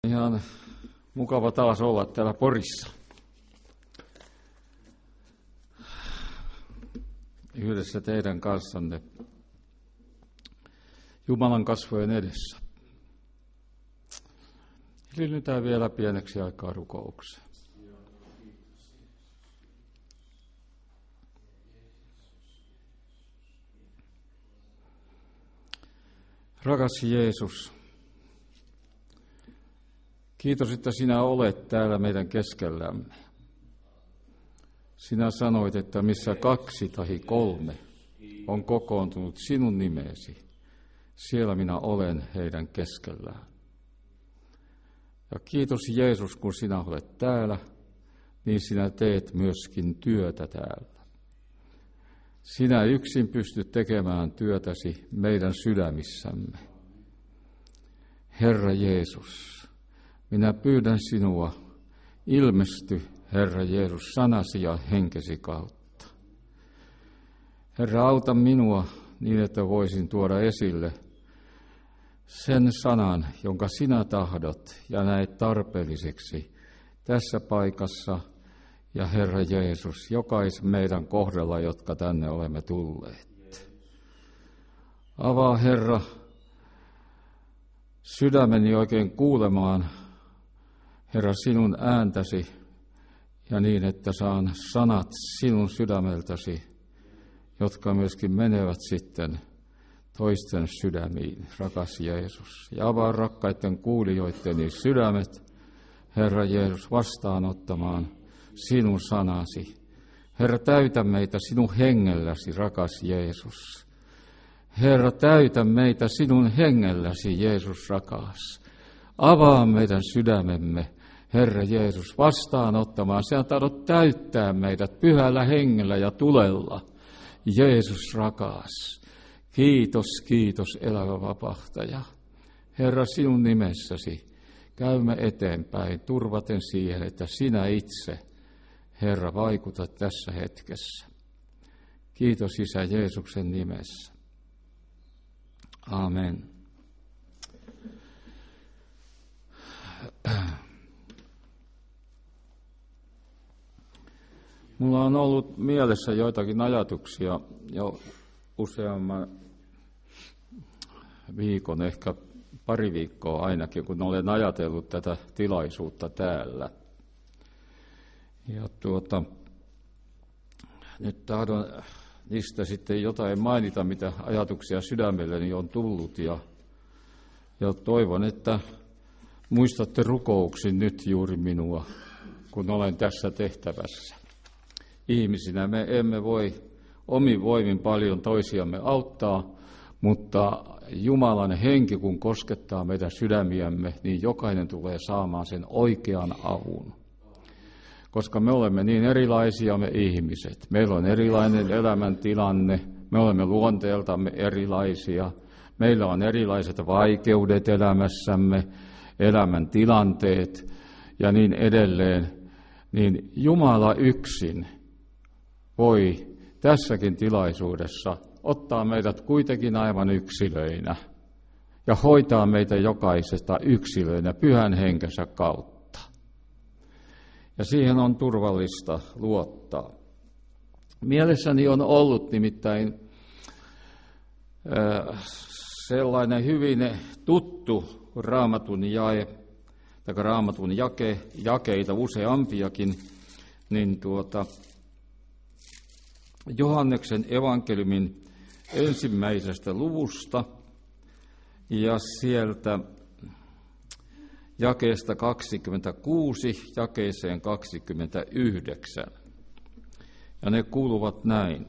Ihan mukava taas olla täällä Porissa. Yhdessä teidän kanssanne Jumalan kasvojen edessä. Hiljennytään vielä pieneksi aikaa rukoukseen. Rakas Jeesus, kiitos, että sinä olet täällä meidän keskellämme. Sinä sanoit, että missä 2 tai 3 on kokoontunut sinun nimesi, siellä minä olen heidän keskellään. Ja kiitos Jeesus, kun sinä olet täällä, niin sinä teet myöskin työtä täällä. Sinä yksin pystyt tekemään työtäsi meidän sydämissämme. Herra Jeesus, minä pyydän sinua, ilmesty, Herra Jeesus, sanasi ja henkesi kautta. Herra, auta minua niin, että voisin tuoda esille sen sanan, jonka sinä tahdot ja näet tarpeelliseksi tässä paikassa. Ja Herra Jeesus, jokaisen meidän kohdalla, jotka tänne olemme tulleet. Avaa, Herra, sydämeni oikein kuulemaan, Herra, sinun ääntäsi, ja niin, että saan sanat sinun sydämeltäsi, jotka myöskin menevät sitten toisten sydämiin, rakas Jeesus. Ja avaa rakkaiden kuulijoitteni sydämet, Herra Jeesus, vastaanottamaan sinun sanasi. Herra, täytä meitä sinun hengelläsi, rakas Jeesus. Herra, täytä meitä sinun hengelläsi, Jeesus rakas. Avaa meidän sydämemme, Herra Jeesus, vastaanottamaan. Sinä tahdot täyttää meidät pyhällä hengellä ja tulella, Jeesus rakas. Kiitos, kiitos, elävä vapahtaja. Herra, sinun nimessäsi käymme eteenpäin, turvaten siihen, että sinä itse, Herra, vaikutat tässä hetkessä. Kiitos Isä Jeesuksen nimessä. Amen. Mulla on ollut mielessä joitakin ajatuksia jo useamman viikon, ehkä pari viikkoa ainakin, kun olen ajatellut tätä tilaisuutta täällä. Ja nyt tahdon niistä sitten jotain mainita, mitä ajatuksia sydämelleni on tullut. Ja toivon, että muistatte rukouksin nyt juuri minua, kun olen tässä tehtävässä. Ihmisinä me emme voi omin voimin paljon toisiamme auttaa, mutta Jumalan henki, kun koskettaa meidän sydämiämme, niin jokainen tulee saamaan sen oikean avun. Koska me olemme niin erilaisia me ihmiset. Meillä on erilainen elämäntilanne, me olemme luonteeltamme erilaisia, meillä on erilaiset vaikeudet elämässämme, elämäntilanteet ja niin edelleen. Niin Jumala yksin voi tässäkin tilaisuudessa ottaa meidät kuitenkin aivan yksilöinä ja hoitaa meitä jokaisesta yksilöinä pyhän henkensä kautta. Ja siihen on turvallista luottaa. Mielessäni on ollut nimittäin sellainen hyvin tuttu raamatun jae, tai raamatun jakeita useampiakin, niin Johanneksen evankeliumin 1. luvusta ja sieltä jakeesta 26 jakeeseen 29. Ja ne kuuluvat näin.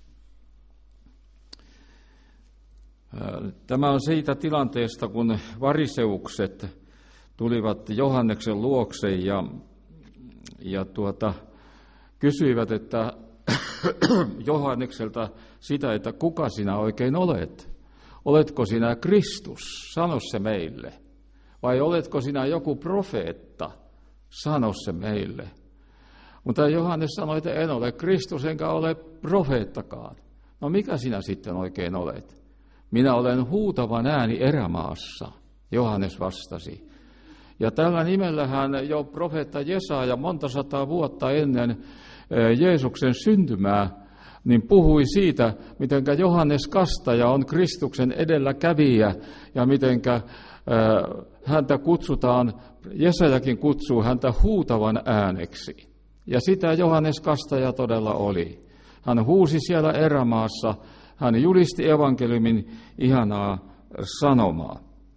Tämä on siitä tilanteesta, kun variseukset tulivat Johanneksen luokse ja kysyivät, että Johannekselta sitä, että kuka sinä oikein olet? Oletko sinä Kristus? Sano se meille. Vai oletko sinä joku profeetta? Sano se meille. Mutta Johannes sanoi, että en ole Kristus enkä ole profeettakaan. No mikä sinä sitten oikein olet? Minä olen huutavan ääni erämaassa, Johannes vastasi. Ja tällä nimellähän jo profeetta Jesaja monta sataa vuotta ennen Jeesuksen syntymää niin puhui siitä, miten Johannes Kastaja on Kristuksen edelläkävijä ja miten häntä kutsutaan, Jesajakin kutsuu häntä huutavan ääneksi. Ja sitä Johannes Kastaja todella oli. Hän huusi siellä erämaassa, hän julisti evankeliumin ihanaa sanomaa.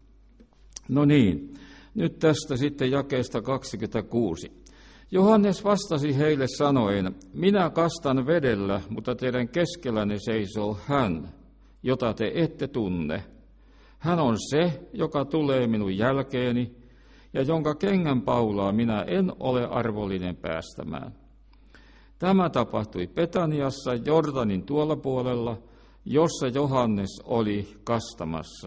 No niin, nyt tästä sitten jakeesta 26. Johannes vastasi heille sanoen, minä kastan vedellä, mutta teidän keskellänne seisoo hän, jota te ette tunne. Hän on se, joka tulee minun jälkeeni, ja jonka kengänpaulaa minä en ole arvollinen päästämään. Tämä tapahtui Betaniassa Jordanin tuolla puolella, jossa Johannes oli kastamassa.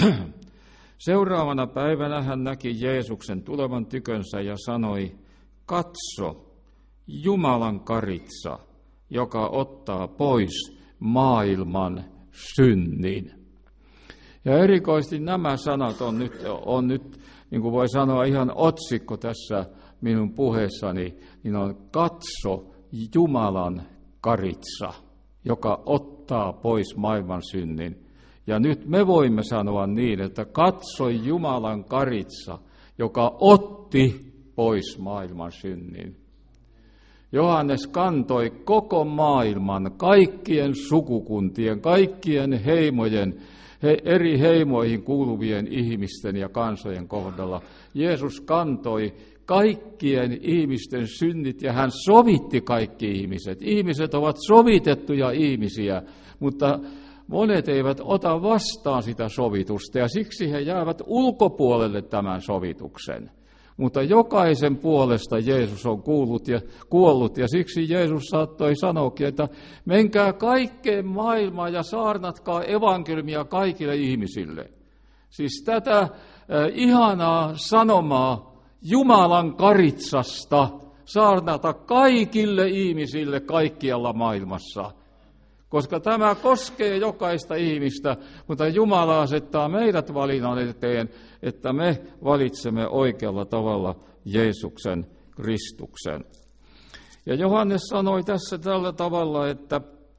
Seuraavana päivänä hän näki Jeesuksen tulevan tykönsä ja sanoi, katso, Jumalan karitsa, joka ottaa pois maailman synnin. Ja erikoisesti nämä sanat on nyt, niin kuin voi sanoa ihan otsikko tässä minun puheessani, niin on katso, Jumalan karitsa, joka ottaa pois maailman synnin. Ja nyt me voimme sanoa niin, että katso Jumalan karitsa, joka otti pois maailman synnin. Johannes kantoi koko maailman, kaikkien sukukuntien, kaikkien heimojen, eri heimoihin kuuluvien ihmisten ja kansojen kohdalla. Jeesus kantoi kaikkien ihmisten synnit ja hän sovitti kaikki ihmiset. Ihmiset ovat sovitettuja ihmisiä, mutta monet eivät ota vastaan sitä sovitusta ja siksi he jäävät ulkopuolelle tämän sovituksen. Mutta jokaisen puolesta Jeesus on kuollut ja siksi Jeesus saattoi sanoakin, että menkää kaikkeen maailmaan ja saarnatkaa evankeliumia kaikille ihmisille. Siis tätä ihanaa sanomaa Jumalan karitsasta saarnata kaikille ihmisille kaikkialla maailmassa. Koska tämä koskee jokaista ihmistä, mutta Jumala asettaa meidät valinnan eteen, että me valitsemme oikealla tavalla Jeesuksen, Kristuksen. Ja Johannes sanoi tässä tällä tavalla, että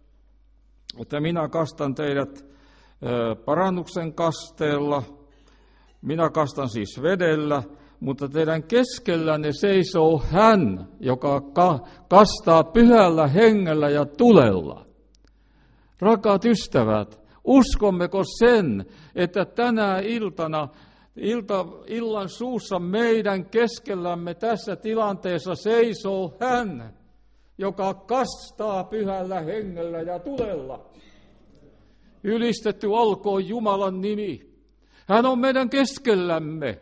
minä kastan teidät parannuksen kasteella, minä kastan siis vedellä, mutta teidän keskellänne seisoo hän, joka kastaa pyhällä hengellä ja tulella. Rakkaat ystävät, uskommeko sen, että tänä iltana, illan suussa meidän keskellämme tässä tilanteessa seisoo hän, joka kastaa pyhällä hengellä ja tulella. Ylistetty olkoon Jumalan nimi. Hän on meidän keskellämme.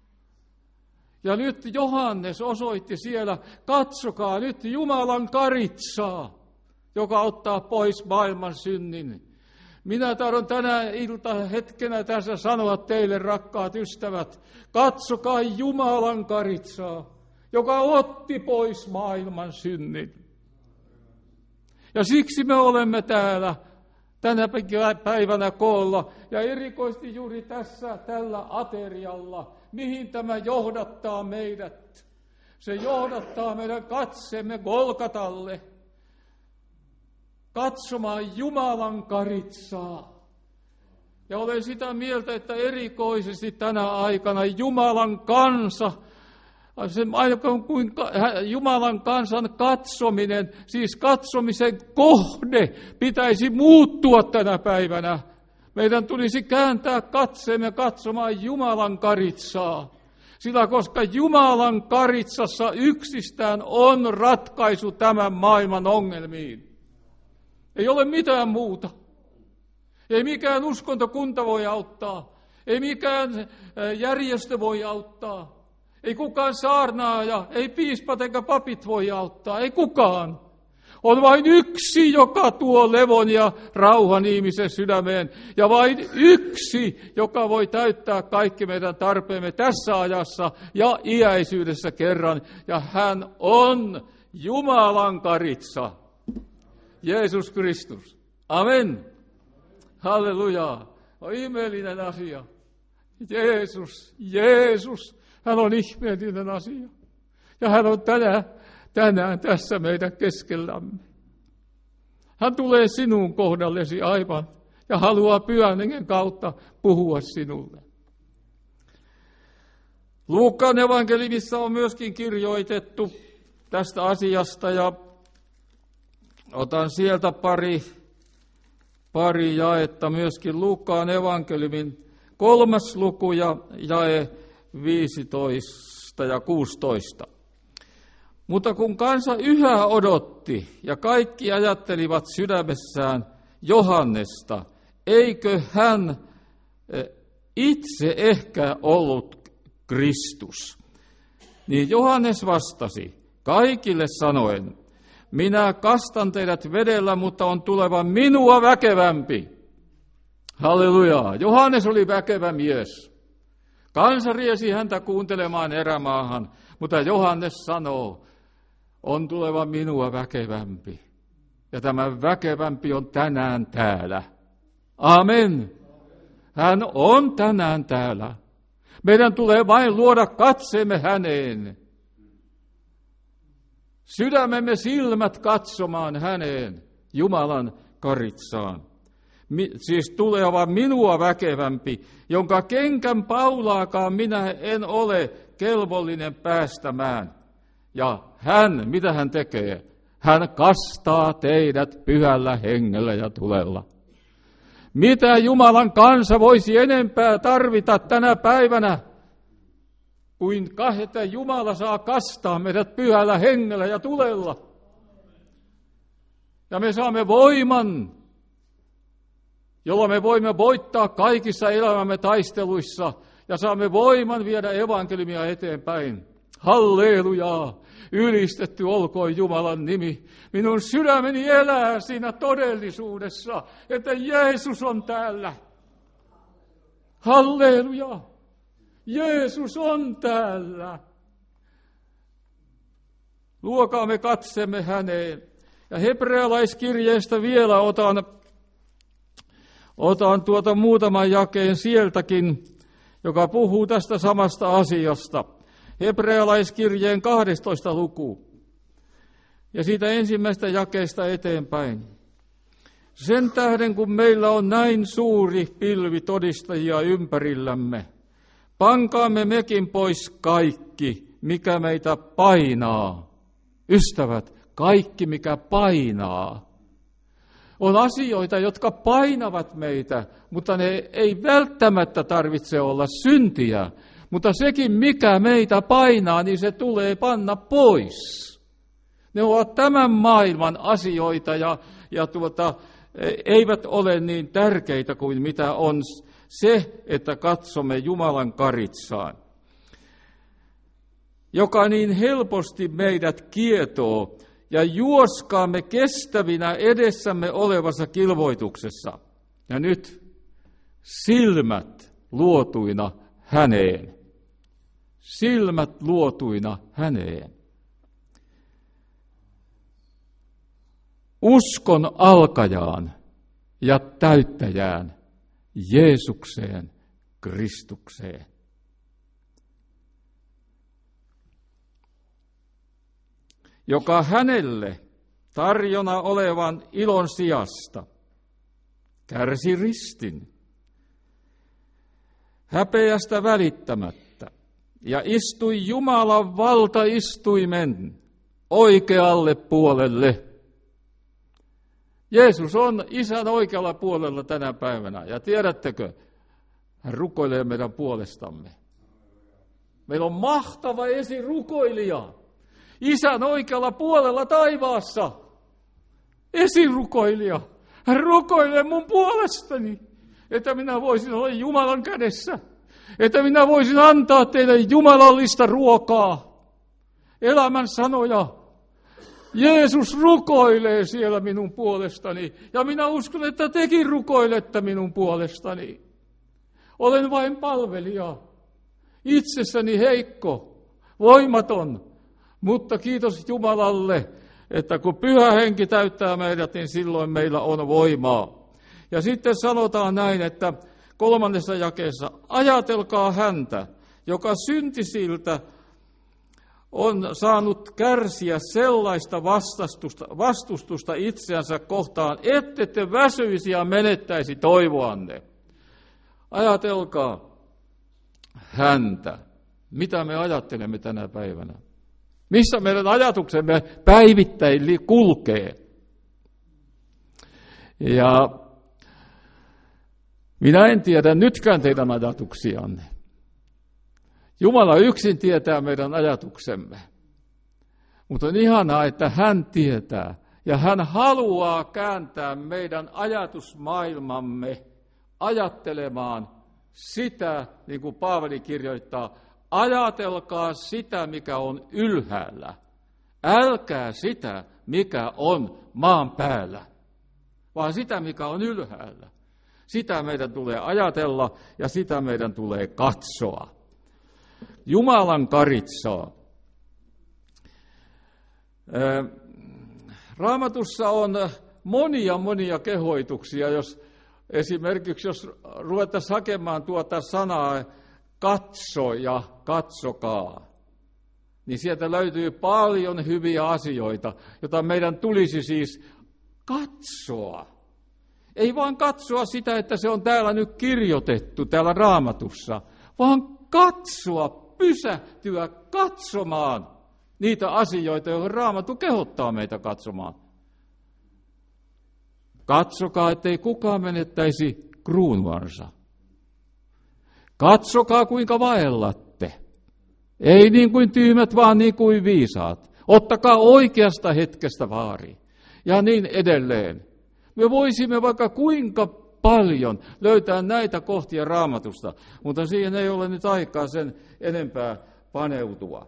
Ja nyt Johannes osoitti siellä, katsokaa nyt Jumalan karitsaa, joka ottaa pois maailman synnin. Minä tahdon tänä hetkenä tässä sanoa teille, rakkaat ystävät, katsokaa Jumalan karitsaa, joka otti pois maailman synnin. Ja siksi me olemme täällä tänä päivänä koolla ja erikoisesti juuri tässä tällä aterialla, mihin tämä johdattaa meidät. Se johdattaa meidän katseemme Golgatalle, katsomaan Jumalan karitsaa. Ja olen sitä mieltä, että erikoisesti tänä aikana Jumalan kansa, Jumalan kansan katsominen, siis katsomisen kohde pitäisi muuttua tänä päivänä. Meidän tulisi kääntää katseemme katsomaan Jumalan karitsaa. Sillä koska Jumalan karitsassa yksistään on ratkaisu tämän maailman ongelmiin. Ei ole mitään muuta. Ei mikään uskontokunta voi auttaa. Ei mikään järjestö voi auttaa. Ei kukaan saarnaaja, ei piispat eikä papit voi auttaa. Ei kukaan. On vain yksi, joka tuo levon ja rauhan ihmisen sydämeen. Ja vain yksi, joka voi täyttää kaikki meidän tarpeemme tässä ajassa ja iäisyydessä kerran. Ja hän on Jumalan karitsa. Jeesus Kristus. Amen. Halleluja. On ihmeellinen asia. Jeesus. Hän on ihmeellinen asia. Ja hän on tänään tässä meidän keskellämme. Hän tulee sinun kohdallesi aivan ja haluaa Pyhän Hengen kautta puhua sinulle. Luukkaan evankeliumissa on myöskin kirjoitettu tästä asiasta ja otan sieltä pari jaetta myöskin Luukkaan evankeliumin 3. luku ja jae 15 ja 16. Mutta kun kansa yhä odotti ja kaikki ajattelivat sydämessään Johannesta, eikö hän itse ehkä ollut Kristus? Niin Johannes vastasi kaikille sanoen, minä kastan teidät vedellä, mutta on tuleva minua väkevämpi. Halleluja! Johannes oli väkevä mies. Kansa riesi häntä kuuntelemaan erämaahan, mutta Johannes sanoo, on tuleva minua väkevämpi. Ja tämä väkevämpi on tänään täällä. Amen. Hän on tänään täällä. Meidän tulee vain luoda katseemme häneen. Sydämemme silmät katsomaan häneen, Jumalan karitsaan. Siis tuleva minua väkevämpi, jonka kenkän paulaakaan minä en ole kelvollinen päästämään. Ja hän, mitä hän tekee? Hän kastaa teidät Pyhällä Hengellä ja tulella. Mitä Jumalan kansa voisi enempää tarvita tänä päivänä, kuin että Jumala saa kastaa meidät Pyhällä Hengellä ja tulella. Ja me saamme voiman, jolla me voimme voittaa kaikissa elämämme taisteluissa ja saamme voiman viedä evankeliumia eteenpäin. Halleluja! Ylistetty olkoon Jumalan nimi. Minun sydämeni elää siinä todellisuudessa, että Jeesus on täällä. Halleluja! Jeesus on täällä. Luokaamme katsemme häneen. Ja hebrealaiskirjeestä vielä otan muutaman jakeen sieltäkin, joka puhuu tästä samasta asiasta. Hebrealaiskirjeen 12. luku. Ja siitä ensimmäistä jakeesta eteenpäin. Sen tähden, kun meillä on näin suuri pilvi todistajia ympärillämme, pankaamme mekin pois kaikki, mikä meitä painaa. Ystävät, kaikki mikä painaa. On asioita, jotka painavat meitä, mutta ne ei välttämättä tarvitse olla syntiä. Mutta sekin, mikä meitä painaa, niin se tulee panna pois. Ne ovat tämän maailman asioita ja eivät ole niin tärkeitä kuin mitä on se, että katsomme Jumalan karitsaan, joka niin helposti meidät kietoo ja juoskaamme kestävinä edessämme olevassa kilvoituksessa. Ja nyt silmät luotuina häneen. Silmät luotuina häneen. Uskon alkajaan ja täyttäjään, Jeesukseen, Kristukseen. Joka hänelle tarjona olevan ilon sijasta kärsi ristin, häpeästä välittämättä, ja istui Jumalan valtaistuimen oikealle puolelle. Jeesus on Isän oikealla puolella tänä päivänä. Ja tiedättekö, hän rukoilee meidän puolestamme. Meillä on mahtava esirukoilija. Isän oikealla puolella taivaassa. Esirukoilija. Hän rukoilee mun puolestani, että minä voisin olla Jumalan kädessä. Että minä voisin antaa teille jumalallista ruokaa. Elämän sanoja. Jeesus rukoilee siellä minun puolestani, ja minä uskon, että tekin rukoilette minun puolestani. Olen vain palvelija, itsessäni heikko, voimaton, mutta kiitos Jumalalle, että kun Pyhä Henki täyttää meidät, niin silloin meillä on voimaa. Ja sitten sanotaan näin, että 3. jakeessa, ajatelkaa häntä, joka syntisiltä on saanut kärsiä sellaista vastustusta itseänsä kohtaan, ette te väsyisi ja menettäisi toivoanne. Ajatelkaa häntä. Mitä me ajattelemme tänä päivänä? Missä meidän ajatuksemme päivittäin kulkee? Ja minä en tiedä nytkään teidän ajatuksianne. Jumala yksin tietää meidän ajatuksemme. Mutta on ihanaa, että hän tietää ja hän haluaa kääntää meidän ajatusmaailmamme ajattelemaan sitä, niin kuin Paavali kirjoittaa, ajatelkaa sitä, mikä on ylhäällä. Älkää sitä, mikä on maan päällä, vaan sitä, mikä on ylhäällä. Sitä meidän tulee ajatella ja sitä meidän tulee katsoa. Jumalan karitsaa. Raamatussa on monia kehoituksia, esimerkiksi jos ruvettaisiin hakemaan tuota sanaa katso ja katsokaa, niin sieltä löytyy paljon hyviä asioita, joita meidän tulisi siis katsoa. Ei vaan katsoa sitä, että se on täällä nyt kirjoitettu täällä Raamatussa, vaan katsoa, pysähtyä katsomaan niitä asioita, joihin Raamattu kehottaa meitä katsomaan. Katsokaa, ettei kukaan menettäisi kruunuansa. Katsokaa, kuinka vaellatte. Ei niin kuin tyhmät, vaan niin kuin viisaat. Ottakaa oikeasta hetkestä vaari. Ja niin edelleen. Me voisimme vaikka kuinka paljon löytää näitä kohtia Raamatusta, mutta siihen ei ole nyt aikaa sen enempää paneutua.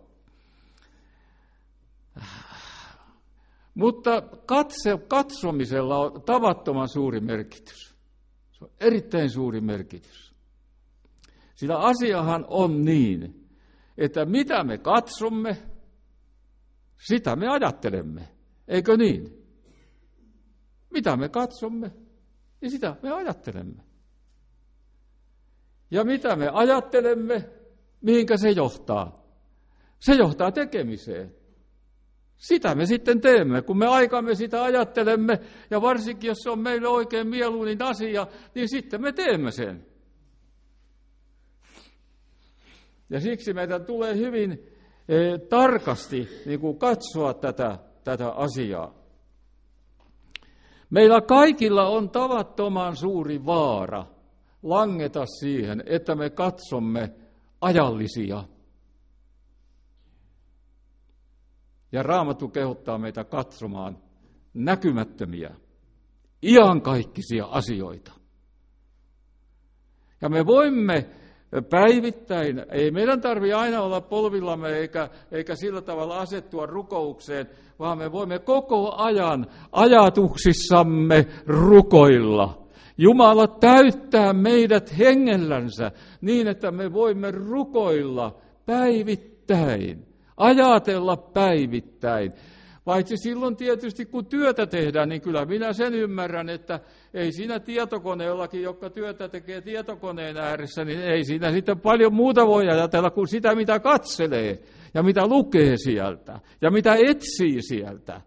Mutta katsomisella on tavattoman suuri merkitys. Se on erittäin suuri merkitys. Sillä asiahan on niin, että mitä me katsomme, sitä me ajattelemme. Eikö niin? Mitä me katsomme, niin sitä me ajattelemme. Ja mitä me ajattelemme, mihinkä se johtaa? Se johtaa tekemiseen. Sitä me sitten teemme, kun me aikamme sitä ajattelemme, ja varsinkin jos se on meille oikein mieluinen asia, niin sitten me teemme sen. Ja siksi meidän tulee hyvin tarkasti niin kuin katsoa tätä asiaa. Meillä kaikilla on tavattoman suuri vaara langeta siihen, että me katsomme ajallisia. Ja Raamattu kehottaa meitä katsomaan näkymättömiä, iankaikkisia asioita. Ja me voimme päivittäin, ei meidän tarvitse aina olla polvillamme eikä sillä tavalla asettua rukoukseen, vaan me voimme koko ajan ajatuksissamme rukoilla. Jumala täyttää meidät hengellänsä niin, että me voimme rukoilla päivittäin, ajatella päivittäin. Paitsi silloin tietysti, kun työtä tehdään, niin kyllä minä sen ymmärrän, että ei siinä tietokoneellakin, joka työtä tekee tietokoneen ääressä, niin ei siinä sitten paljon muuta voi ajatella kuin sitä, mitä katselee ja mitä lukee sieltä ja mitä etsii sieltä.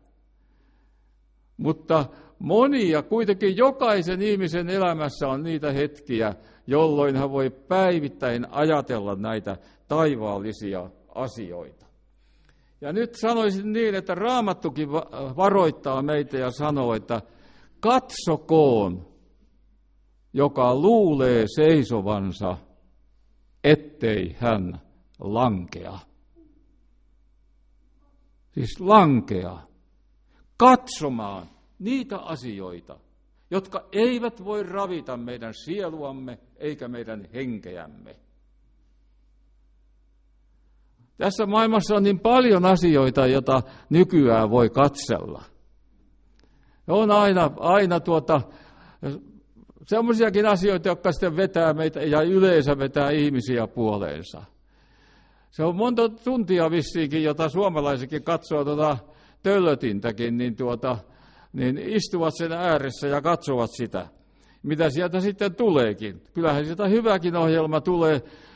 Mutta monia, kuitenkin jokaisen ihmisen elämässä on niitä hetkiä, jolloin hän voi päivittäin ajatella näitä taivaallisia asioita. Ja nyt sanoisin niin, että Raamattukin varoittaa meitä ja sanoo, että katsokoon, joka luulee seisovansa, ettei hän lankea. Siis lankea. Katsomaan niitä asioita, jotka eivät voi ravita meidän sieluamme eikä meidän henkeämme. Tässä maailmassa on niin paljon asioita, joita nykyään voi katsella. On aina sellaisiakin asioita, jotka sitten vetää meitä ja yleensä vetää ihmisiä puoleensa. Se on monta tuntia vissiinkin, jota suomalaisetkin katsoo töllötintäkin, niin istuvat sen ääressä ja katsovat sitä. Mitä sieltä sitten tuleekin? Kyllähän sieltä hyväkin ohjelma tulee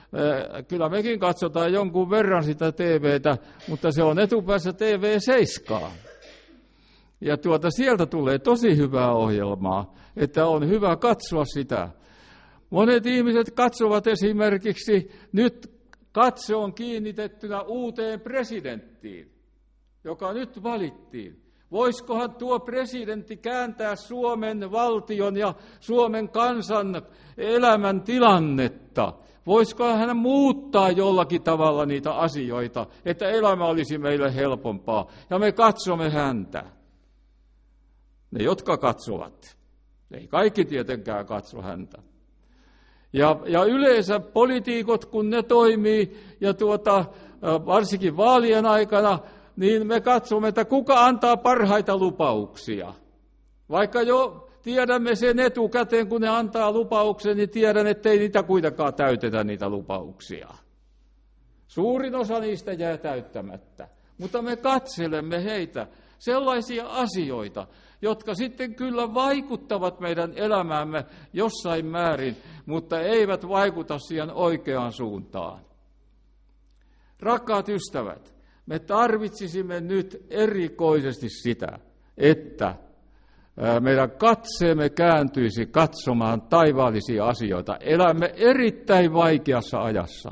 kyllä mekin katsotaan jonkun verran sitä TVtä, mutta se on etupäässä TV7. Ja sieltä tulee tosi hyvää ohjelmaa, että on hyvä katsoa sitä. Monet ihmiset katsovat esimerkiksi, nyt katse on kiinnitettynä uuteen presidenttiin, joka nyt valittiin. Voisikohan tuo presidentti kääntää Suomen valtion ja Suomen kansan elämän tilannetta? Voisikohan hän muuttaa jollakin tavalla niitä asioita, että elämä olisi meille helpompaa? Ja me katsomme häntä. Ne, jotka katsovat. Ei kaikki tietenkään katso häntä. Ja yleensä poliitikot, kun ne toimii, ja varsinkin vaalien aikana, niin me katsomme, että kuka antaa parhaita lupauksia. Vaikka jo tiedämme sen etukäteen, kun ne antaa lupauksen, niin tiedän, ettei niitä kuitenkaan täytetä niitä lupauksia. Suurin osa niistä jää täyttämättä. Mutta me katselemme heitä, sellaisia asioita, jotka sitten kyllä vaikuttavat meidän elämäämme jossain määrin, mutta eivät vaikuta siihen oikeaan suuntaan. Rakkaat ystävät, me tarvitsisimme nyt erikoisesti sitä, että meidän katseemme kääntyisi katsomaan taivaallisia asioita. Elämme erittäin vaikeassa ajassa.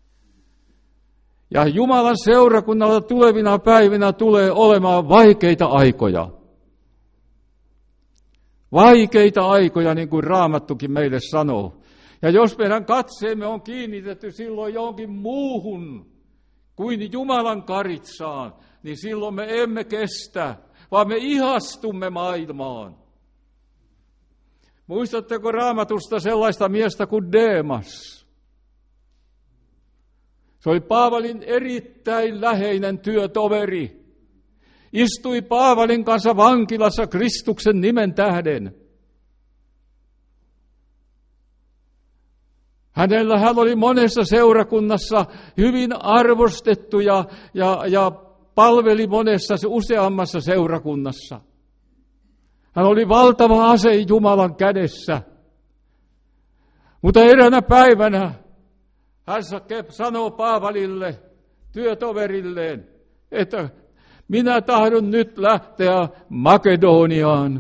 Ja Jumalan seurakunnalla tulevina päivinä tulee olemaan vaikeita aikoja. Vaikeita aikoja, niin kuin Raamattukin meille sanoo. Ja jos meidän katseemme on kiinnitetty silloin johonkin muuhun kuin Jumalan karitsaan, niin silloin me emme kestä, vaan me ihastumme maailmaan. Muistatteko Raamatusta sellaista miestä kuin Deemas? Se oli Paavalin erittäin läheinen työtoveri. Istui Paavalin kanssa vankilassa Kristuksen nimen tähden. Hän oli monessa seurakunnassa hyvin arvostettu ja palveli monessa useammassa seurakunnassa. Hän oli valtava ase Jumalan kädessä. Mutta eräänä päivänä hän sanoo Paavalille, työtoverilleen, että minä tahdon nyt lähteä Makedoniaan.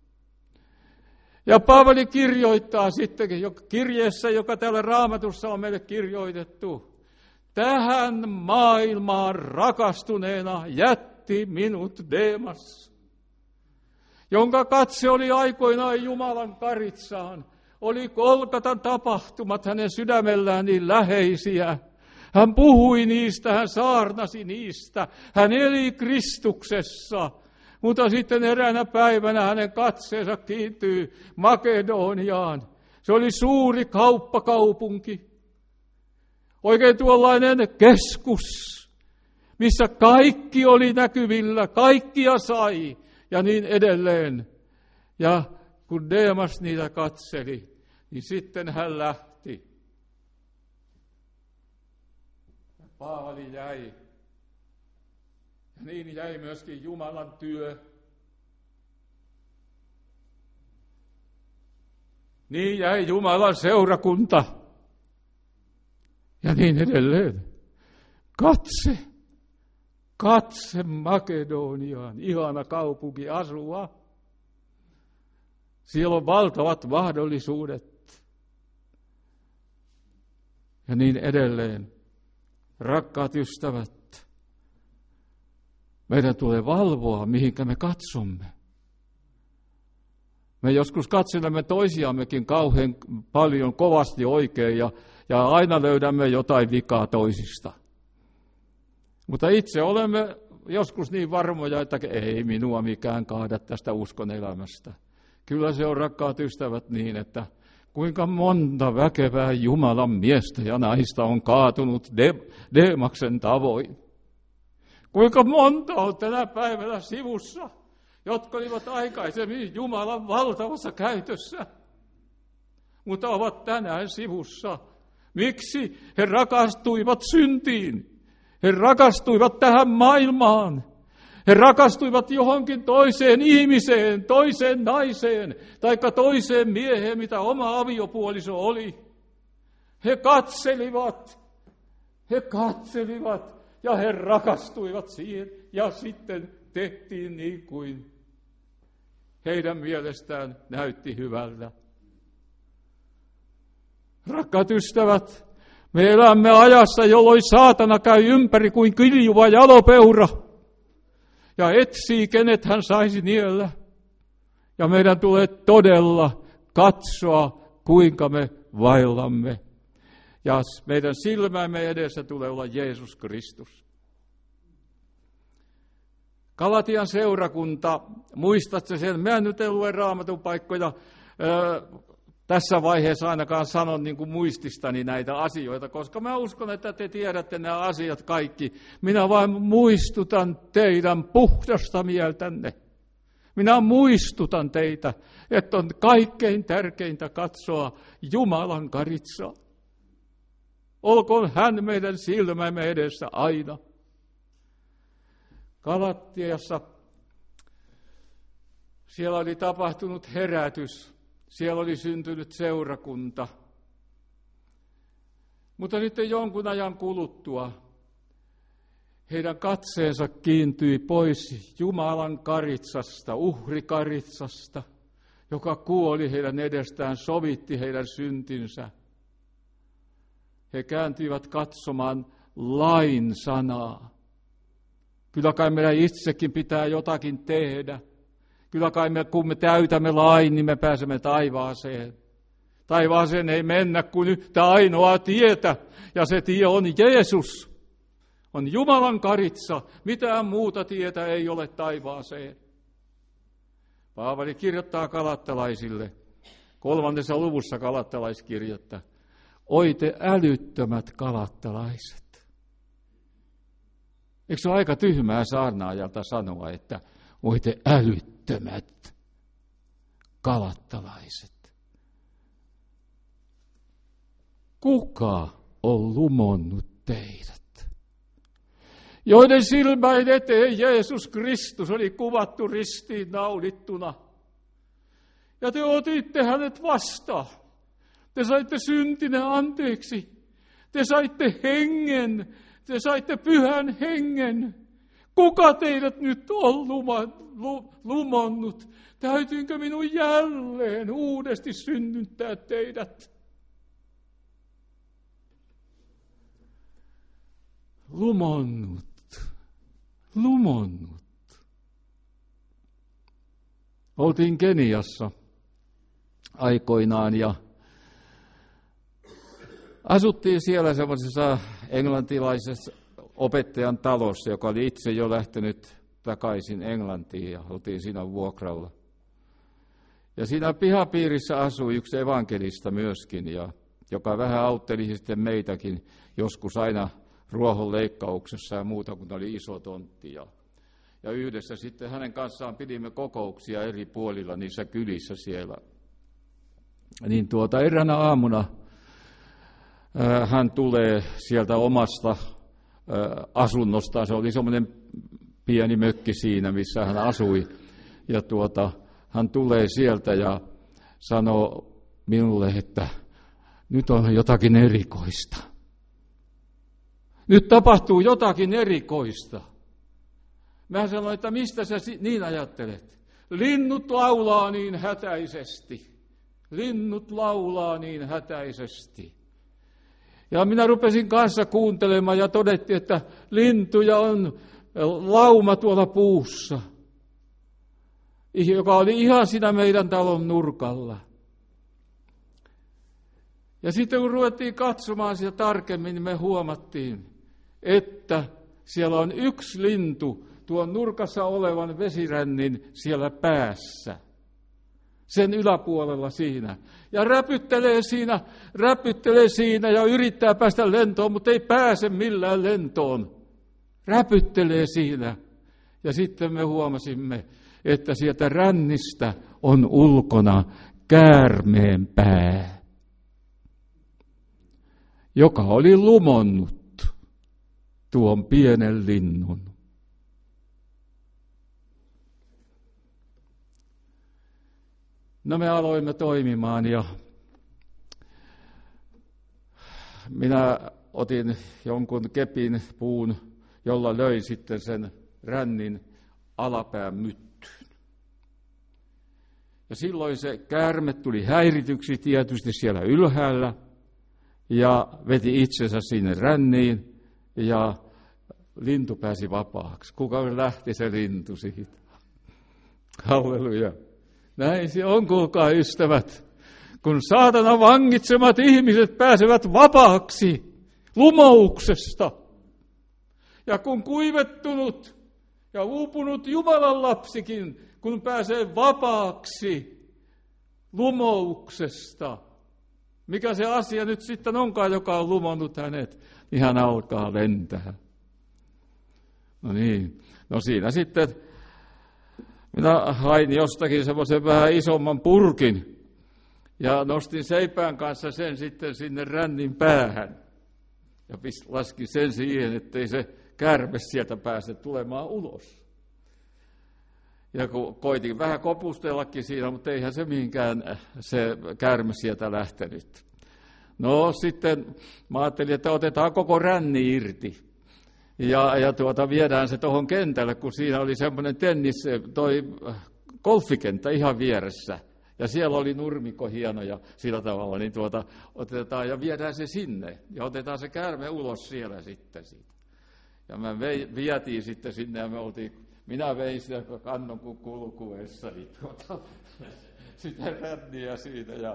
Ja Paavali kirjoittaa sittenkin kirjeessä, joka täällä Raamatussa on meille kirjoitettu. Tähän maailmaan rakastuneena jätti minut Deemas, jonka katse oli aikoinaan Jumalan karitsaan. Oli Golgatan tapahtumat hänen sydämellään niin läheisiä. Hän puhui niistä, hän saarnasi niistä, hän eli Kristuksessa. Mutta sitten eräänä päivänä hänen katseensa kiintyy Makedoniaan. Se oli suuri kauppakaupunki. Oikein tuollainen keskus, missä kaikki oli näkyvillä, kaikkia sai ja niin edelleen. Ja kun Deemas niitä katseli, niin sitten hän lähti. Paavali jäi. Ja niin jäi myöskin Jumalan työ. Niin jäi Jumalan seurakunta. Ja niin edelleen. Katse Makedoniaan, ihana kaupunki asua. Siellä on valtavat mahdollisuudet. Ja niin edelleen. Rakkaat ystävät, meidän tulee valvoa, mihinkä me katsomme. Me joskus katselemme toisiammekin kauhean paljon, kovasti oikein, ja aina löydämme jotain vikaa toisista. Mutta itse olemme joskus niin varmoja, että ei minua mikään kaada tästä uskon elämästä. Kyllä se on, rakkaat ystävät, niin, että kuinka monta väkevää Jumalan miestä ja naista on kaatunut Deemaksen tavoin. Kuinka monta on tänä päivänä sivussa, jotka olivat aikaisemmin Jumalan valtavassa käytössä, mutta ovat tänään sivussa. Miksi? He rakastuivat syntiin. He rakastuivat tähän maailmaan. He rakastuivat johonkin toiseen ihmiseen, toiseen naiseen, taikka toiseen mieheen, mitä oma aviopuoliso oli. He katselivat ja he rakastuivat siihen ja sitten tehtiin niin kuin heidän mielestään näytti hyvältä. Rakkaat ystävät, me elämme ajassa, jolloin saatana käy ympäri kuin kiljuva jalopeura ja etsii, kenet hän saisi niellä. Ja meidän tulee todella katsoa, kuinka me vaellamme. Ja meidän silmämme edessä tulee olla Jeesus Kristus. Galatian seurakunta, muistatko sen? Mä nyt en lue Raamatun paikkoja tässä vaiheessa ainakaan sanon niin kuin muististani näitä asioita, koska mä uskon, että te tiedätte nämä asiat kaikki. Minä vain muistutan teidän puhdasta mieltänne. Minä muistutan teitä, että on kaikkein tärkeintä katsoa Jumalan karitsaa. Olkoon hän meidän silmämme edessä aina. Galatiassa siellä oli tapahtunut herätys. Siellä oli syntynyt seurakunta. Mutta sitten jonkun ajan kuluttua heidän katseensa kiintyi pois Jumalan karitsasta, uhrikaritsasta, joka kuoli heidän edestään, sovitti heidän syntinsä. He kääntyivät katsomaan lain sanaa. Kyllä kai meidän itsekin pitää jotakin tehdä. Kyllä kai me, kun me täytämme lain, niin me pääsemme taivaaseen. Taivaaseen ei mennä kuin yhtä ainoa tietä, ja se tie on Jeesus. On Jumalan karitsa, mitään muuta tietä ei ole taivaaseen. Paavali kirjoittaa galattalaisille, 3. luvussa galattalaiskirjettä. Oi te älyttömät galattalaiset. Eikö se ole aika tyhmää saarnaajalta sanoa, että oi te älyttömät galattalaiset. Kuka on lumonnut teidät? Joiden silmäin eteen Jeesus Kristus oli kuvattu ristiin naulittuna. Ja te otitte hänet vastaan. Te saitte syntinne anteeksi. Te saitte hengen. Te saitte pyhän hengen. Kuka teidät nyt on lumonnut? Täytyykö minun jälleen uudesti synnyttää teidät? Lumonnut. Oltiin Keniassa aikoinaan ja asuttiin siellä semmoisessa englantilaisessa opettajan talossa, joka oli itse jo lähtenyt takaisin Englantiin ja oltiin siinä vuokralla. Ja siinä pihapiirissä asui yksi evankelista myöskin, joka vähän autteli sitten meitäkin joskus aina ruohonleikkauksessa ja muuta, kun oli iso tontti. Ja yhdessä sitten hänen kanssaan pidimme kokouksia eri puolilla niissä kylissä siellä. Niin eräänä aamuna hän tulee sieltä omasta asunnostaan. Se oli semmoinen pieni mökki siinä, missä hän asui. Ja hän tulee sieltä ja sanoo minulle, että nyt on jotakin erikoista. Nyt tapahtuu jotakin erikoista. Mä sanoin, että mistä sä niin ajattelet? Linnut laulaa niin hätäisesti. Linnut laulaa niin hätäisesti. Ja minä rupesin kanssa kuuntelemaan ja todettiin, että lintuja on lauma tuolla puussa, joka oli ihan siinä meidän talon nurkalla. Ja sitten kun ruvettiin katsomaan sitä tarkemmin, niin me huomattiin, että siellä on yksi lintu tuon nurkassa olevan vesirännin siellä päässä. Sen yläpuolella siinä. Ja räpyttelee siinä ja yrittää päästä lentoon, mutta ei pääse millään lentoon. Räpyttelee siinä. Ja sitten me huomasimme, että sieltä rännistä on ulkona käärmeen pää, joka oli lumonnut tuon pienen linnun. No me aloimme toimimaan ja minä otin jonkun kepin puun, jolla löin sitten sen rännin alapään myttyyn. Ja silloin se käärme tuli häirityksi tietysti siellä ylhäällä ja veti itsensä sinne ränniin ja lintu pääsi vapaaksi. Kuka lähti se lintu siitä? Halleluja. Näin se on, kuulkaa ystävät. Kun saatana vangitsemat ihmiset pääsevät vapaaksi lumouksesta. Ja kun kuivettunut ja uupunut Jumalan lapsikin, kun pääsee vapaaksi lumouksesta, mikä se asia nyt sitten onkaan, joka on lumonnut hänet, niin hän alkaa lentää. No niin, no siinä sitten minä hain jostakin semmoisen vähän isomman purkin ja nostin seipään kanssa sen sitten sinne rännin päähän. Ja laskin sen siihen, ettei se käärme sieltä pääse tulemaan ulos. Ja kun koitin vähän kopustellakin siinä, mutta eihän se mihinkään se käärme sieltä lähtenyt. No sitten mä ajattelin, että otetaan koko ränni irti. Ja viedään se tuohon kentälle, kun siinä oli semmoinen golfikenttä ihan vieressä. Ja siellä oli nurmikko hieno ja sillä tavalla, niin otetaan ja viedään se sinne. Ja otetaan se käärme ulos siellä sitten siitä. Ja me vietiin sitten sinne ja minä vein sitä kannon kuin kulkuessa, niin sitä ränniä siinä ja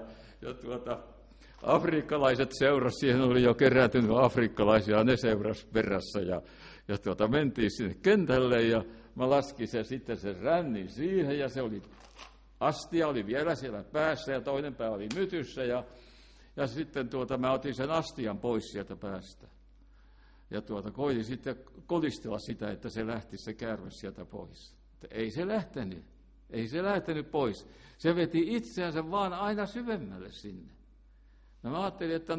afrikkalaiset seurasi, siihen oli jo kerätynyt afrikkalaisia, ne seurasi perässä ja mentiin sinne kentälle ja mä laskin sitten sen rännin siihen ja se oli, astia oli vielä siellä päässä ja toinen pää oli mytyssä ja sitten mä otin sen astian pois sieltä päästä. Ja koitin sitten kolistella sitä, että se lähti se käärme sieltä pois. Että ei se lähtenyt pois. Se veti itseänsä vaan aina syvemmälle sinne. No mä ajattelin, että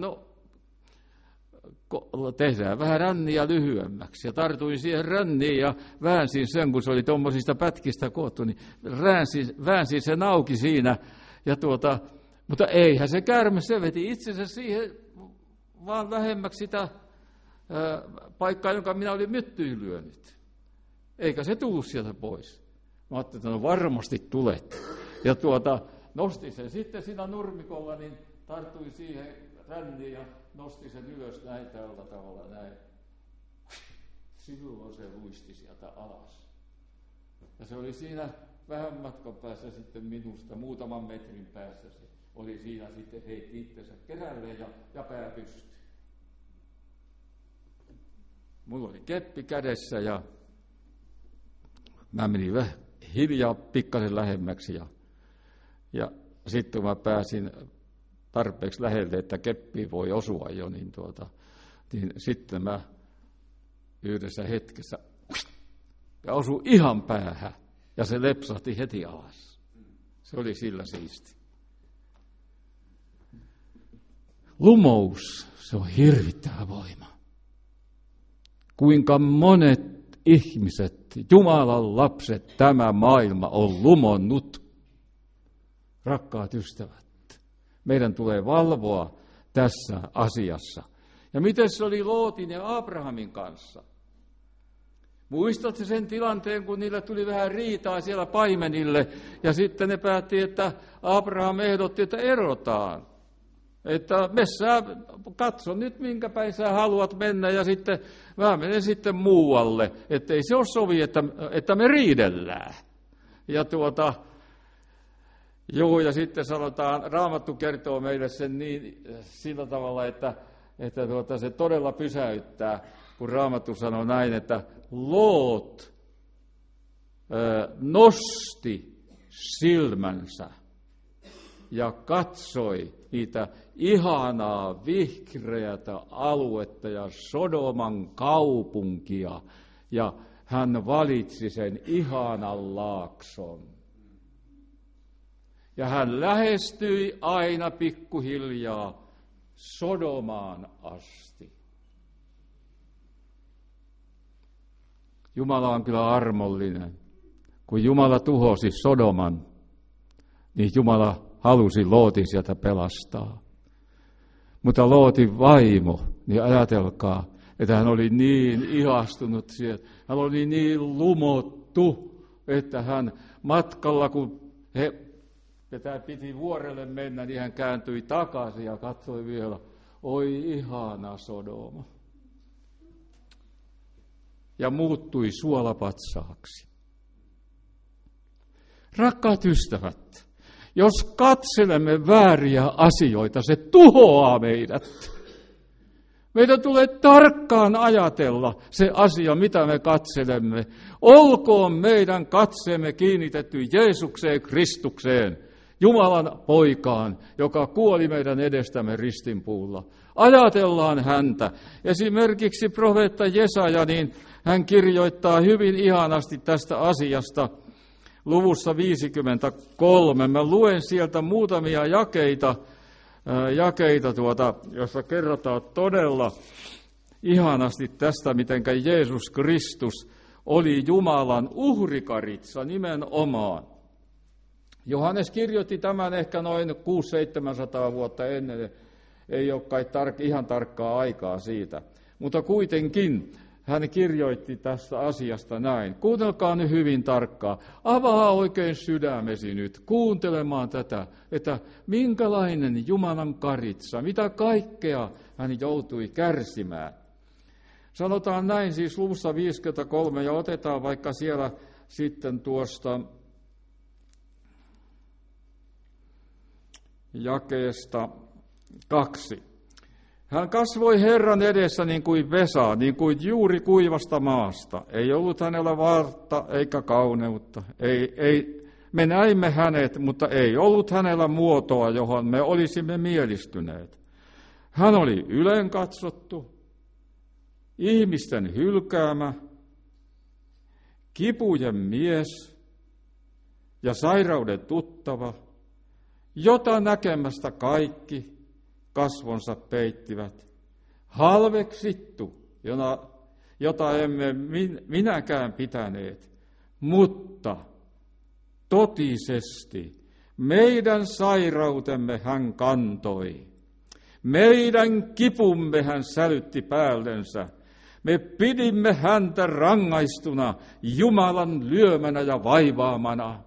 tehdään vähän ränniä lyhyemmäksi. Ja tartuin siihen ränniin ja väänsin sen, kun se oli tuommoisista pätkistä koottu, niin väänsin sen auki siinä. Ja mutta eihän se käärme, se veti itsensä siihen vaan lähemmäksi sitä paikkaa, jonka minä olin myttyyn lyönyt. Eikä se tullut sieltä pois. Mä ajattelin, että varmasti tulet. Ja nostin sen sitten siinä nurmikolla, niin tartuin siihen ränniin ja nostin sen ylös näin tällä tavalla näin. Silloin se luisti sieltä alas. Ja se oli siinä vähän matkan päässä sitten minusta, muutaman metrin päässä se oli siinä sitten, heitti itsensä kerälleen ja pää pystyyn. Mulla oli keppi kädessä ja mä menin vähän hiljaa pikkasen lähemmäksi ja sitten kun mä pääsin tarpeeksi lähelle, että keppi voi osua jo, niin sitten mä yhdessä hetkessä ja osui ihan päähän ja se lepsahti heti alas. Se oli sillä siisti. Lumous, se on hirvittävä voima. Kuinka monet ihmiset, Jumalan lapset, tämä maailma on lumonnut. Rakkaat ystävät, meidän tulee valvoa tässä asiassa. Ja miten se oli Lootin ja Abrahamin kanssa? Muistatko sen tilanteen, kun niille tuli vähän riitaa siellä paimenille, ja sitten ne päätti, että Abraham ehdotti, että erotaan. Että katso nyt, minkä päin sä haluat mennä, ja sitten mä menen sitten muualle. Että ei se ole sovi, että me riidellään. Ja ja sitten sanotaan, Raamattu kertoo meille sen niin sillä tavalla, että se todella pysäyttää, kun Raamattu sanoo näin, että Loot nosti silmänsä ja katsoi niitä ihanaa vihreätä aluetta ja Sodoman kaupunkia, ja hän valitsi sen ihanan laakson. Ja hän lähestyi aina pikkuhiljaa Sodomaan asti. Jumala on kyllä armollinen. Kun Jumala tuhosi Sodoman, niin Jumala halusi Lootin sieltä pelastaa. Mutta Lootin vaimo, niin ajatelkaa, että hän oli niin ihastunut siihen. Hän oli niin lumottu, että hän matkalla, kun tämä piti vuorelle mennä, niin hän kääntyi takaisin ja katsoi vielä, oi ihana Sodoma. Ja muuttui suolapatsaaksi. Rakkaat ystävät, jos katselemme vääriä asioita, se tuhoaa meidät. Meidän tulee tarkkaan ajatella se asia, mitä me katselemme. Olkoon meidän katseemme kiinnitetty Jeesukseen Kristukseen, Jumalan poikaan, joka kuoli meidän edestämme ristinpuulla. Ajatellaan häntä. Esimerkiksi profeetta Jesaja, niin hän kirjoittaa hyvin ihanasti tästä asiasta luvussa 53. Mä luen sieltä muutamia jakeita jossa kerrotaan todella ihanasti tästä, miten Jeesus Kristus oli Jumalan uhrikaritsa nimenomaan. Johannes kirjoitti tämän ehkä noin 600-700 vuotta ennen, ei ole kai ihan tarkkaa aikaa siitä, mutta kuitenkin hän kirjoitti tästä asiasta näin. Kuunnelkaa nyt hyvin tarkkaan. Avaa oikein sydämesi nyt kuuntelemaan tätä, että minkälainen Jumalan karitsa, mitä kaikkea hän joutui kärsimään. Sanotaan näin siis luvussa 53 ja otetaan vaikka siellä sitten tuosta jakeesta 2. Hän kasvoi Herran edessä niin kuin vesa, niin kuin juuri kuivasta maasta. Ei ollut hänellä vartta eikä kauneutta. Me näimme hänet, mutta ei ollut hänellä muotoa, johon me olisimme mielistyneet. Hän oli ylenkatsottu, ihmisten hylkäämä, kipujen mies ja sairauden tuttava, jota näkemästä kaikki kasvonsa peittivät. Halveksittu, jota emme minäkään pitäneet, mutta totisesti meidän sairautemme hän kantoi. Meidän kipumme hän sälytti päällensä. Me pidimme häntä rangaistuna, Jumalan lyömänä ja vaivaamana.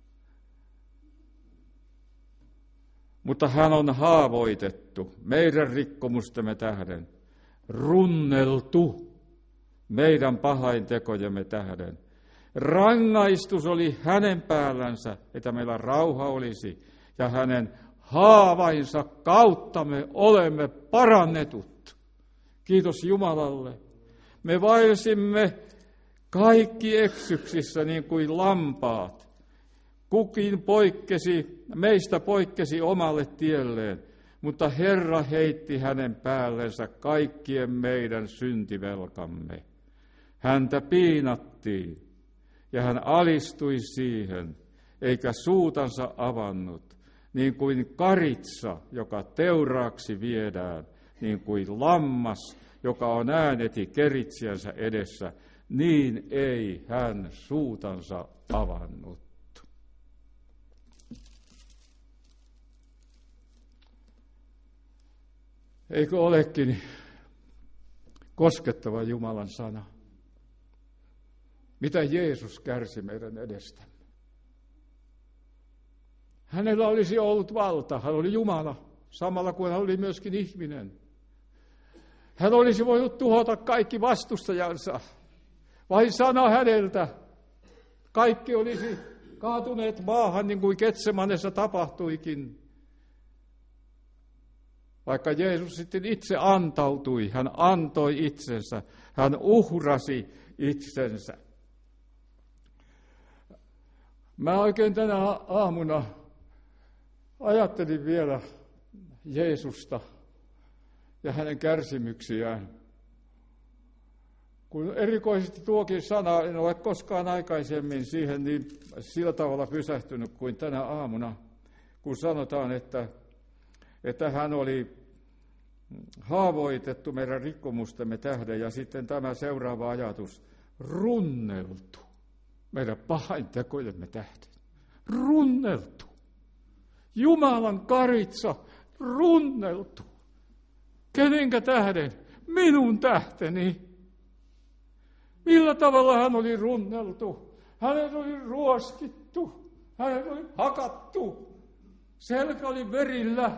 Mutta hän on haavoitettu meidän rikkomustemme tähden, runneltu meidän pahaintekojemme tähden. Rangaistus oli hänen päällänsä, että meillä rauha olisi, ja hänen haavainsa kautta me olemme parannetut. Kiitos Jumalalle. Me vaelsimme kaikki eksyksissä niin kuin lampaat. Kukin meistä poikkesi omalle tielleen, mutta Herra heitti hänen päällensä kaikkien meidän syntivelkamme. Häntä piinattiin ja hän alistui siihen, eikä suutansa avannut, niin kuin karitsa, joka teuraaksi viedään, niin kuin lammas, joka on ääneti keritsijänsä edessä, niin ei hän suutansa avannut. Eikö olekin koskettava Jumalan sana? Mitä Jeesus kärsi meidän edestämme? Hänellä olisi ollut valta, hän oli Jumala, samalla kuin hän oli myöskin ihminen. Hän olisi voinut tuhota kaikki vastustajansa, vain sana häneltä. Kaikki olisi kaatuneet maahan, niin kuin Getsemanessa tapahtuikin. Vaikka Jeesus sitten itse antautui, hän antoi itsensä, hän uhrasi itsensä. Mä oikein tänä aamuna ajattelin vielä Jeesusta ja hänen kärsimyksiään. Kun erikoisesti tuokin sana, en ole koskaan aikaisemmin siihen niin sillä tavalla pysähtynyt kuin tänä aamuna, kun sanotaan, että hän oli haavoitettu meidän rikkomustemme tähden, ja sitten tämä seuraava ajatus, runneltu meidän pahaintekojemme tähden. Runneltu. Jumalan karitsa, runneltu. Kenenkä tähden? Minun tähteni. Millä tavalla hän oli runneltu? Hänet oli ruoskittu. Hänet oli hakattu. Selkä oli verillä.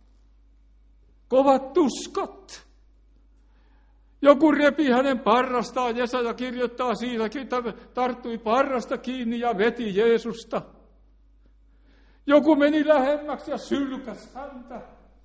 Kovat tuskat. Joku repi hänen parrastaan. Jesaja kirjoittaa siinäkin, että tarttui parrasta kiinni ja veti Jeesusta. Joku meni lähemmäksi ja sylkäsi häntä.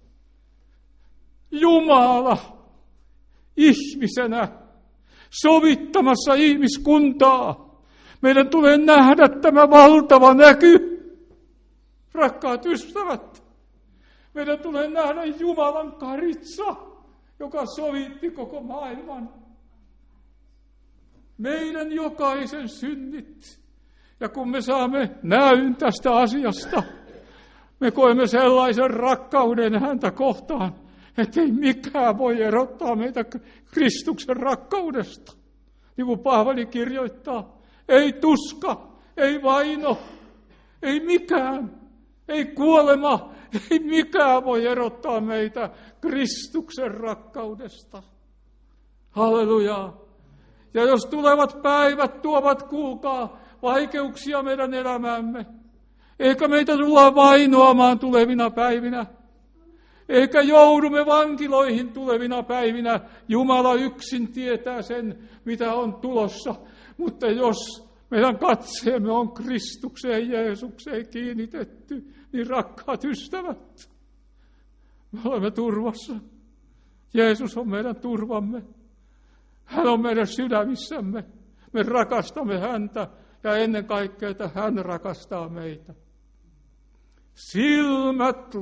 Jumala ihmisenä sovittamassa ihmiskuntaa. Meidän tulee nähdä tämä valtava näky. Rakkaat ystävät, meidän tulee nähdä Jumalan karitsa, joka sovitti koko maailman. Meidän jokaisen synnit. Ja kun me saamme näyn tästä asiasta, me koemme sellaisen rakkauden häntä kohtaan, ettei mikään voi erottaa meitä Kristuksen rakkaudesta. Niin kuin Paavali kirjoittaa, ei tuska, ei vaino, ei mikään, ei kuolema, ei mikään voi erottaa meitä Kristuksen rakkaudesta. Halleluja. Ja jos tulevat päivät tuovat, kuulkaa, vaikeuksia meidän elämäämme, eikä meitä tulla vainoamaan tulevina päivinä, eikä joudumme vankiloihin tulevina päivinä. Jumala yksin tietää sen, mitä on tulossa. Mutta jos meidän katseemme on Kristukseen, Jeesukseen kiinnitetty, niin rakkaat ystävät, me olemme turvassa. Jeesus on meidän turvamme. Hän on meidän sydämissämme. Me rakastamme häntä ja ennen kaikkea, että hän rakastaa meitä. Silmät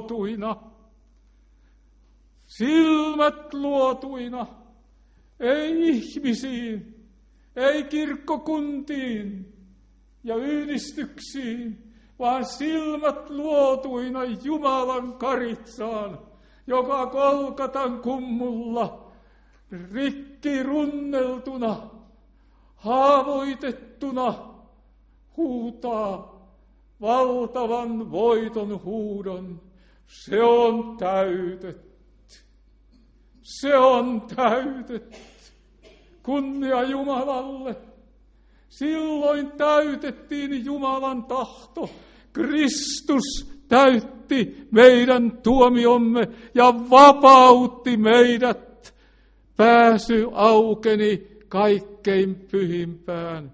luotuina, ei ihmisiin, ei kirkkokuntiin ja yhdistyksiin, vaan silmät luotuina Jumalan karitsaan, joka Golgatan kummulla rikki runneltuna, haavoitettuna huutaa valtavan voiton huudon. Se on täytetty. Se on täytetty. Kunnia Jumalalle. Silloin täytettiin Jumalan tahto. Kristus täytti meidän tuomiomme ja vapautti meidät. Pääsy aukeni kaikkein pyhimpään.